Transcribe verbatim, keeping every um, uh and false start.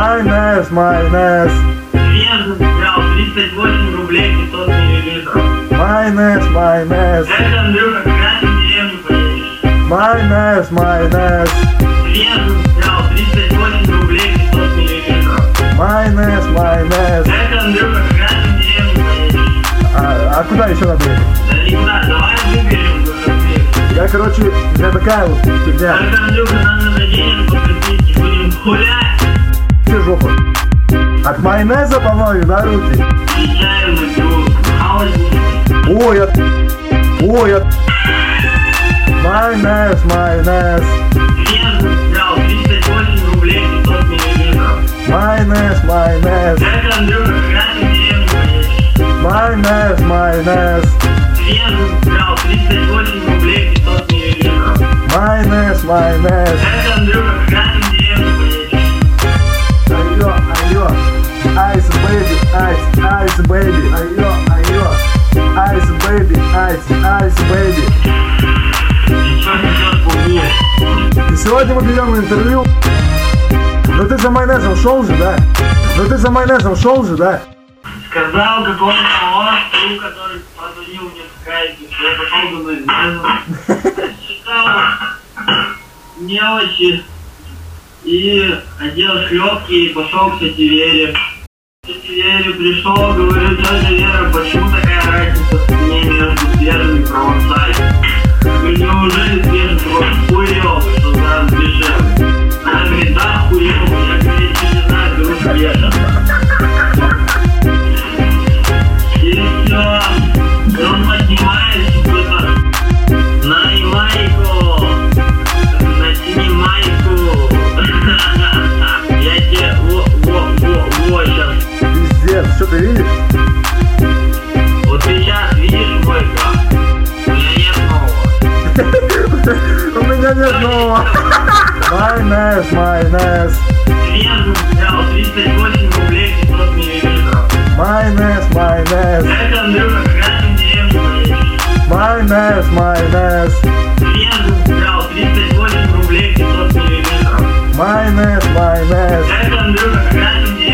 Майонез, майонез. Свежий взял тридцать восемь рублей пятьсот миллилитров. Майонез, майонез. Дядя Андрюха, когда ты в деревню поедешь? Майонез, майонез. Свежий взял тридцать восемь рублей пятьсот миллилитров. Майонез, майонез. Дядя Андрюха, когда ты в деревню поедешь? А, а куда еще надо ехать? Да никуда, давай выберем уже. Я, короче, у меня такая вот фигня. Дядя Андрюха, нам надо денег попросить, будем гулять. Все жопа. От майонеза, по-моему, на руки. Приезжаем на трубку, хавать будем. Ой, от... Ой, от... Майонез, майонез. Свежий взял тридцать восемь рублей пятьсот миллилитров. Майонез, майонез. Дядя Андрюха, когда ты в деревню поедешь? Майонез, майонез. Свежий взял тридцать восемь рублей пятьсот миллилитров. Майонез, майонез. Дядя Андрюха, когда ты в деревню поедешь? Айо, айо. Айс, бэйби, айс, айс, бэйби. Айо, айо. Айс, бэйби, айс, айс, бэйби. Ты чё несёшь пугу? И сегодня мы берем интервью. Ну ты за майонезом шел же, да? Ну ты за майонезом шел же, да? Сказал какому-то монстру, который позвонил мне в скайпе, что я пошел за майонезом. Считал мелочи и одел шлепки и пошел к тете Вере. К тете Вере пришел, говорю: тетя Вера, почему такая разница в цене между свежим и провансаль? Говорю: неужели свежий просто хуёвый, что зараз дешевле? Она говорит: да, хуёвый, я, говорит, если не знаю, беру свежий. И все, и он поднимает что-то на майку, натяни майку. Я тебе во, во, во, во, сейчас. Пиздец, что ты видишь? Вот ты сейчас видишь мой граф? У меня нет нового. У меня нет нового. Майонез, майонез. Свежий взял тридцать восемь рублей пятьсот миллилитров. Майонез, майонез. Дядя Андрюха, когда ты в деревню поедешь? Майонез, майонез. Свежий взял тридцать восемь рублей пятьсот миллилитров. Майонез, майонез. Дядя Андрюха, когда ты в деревню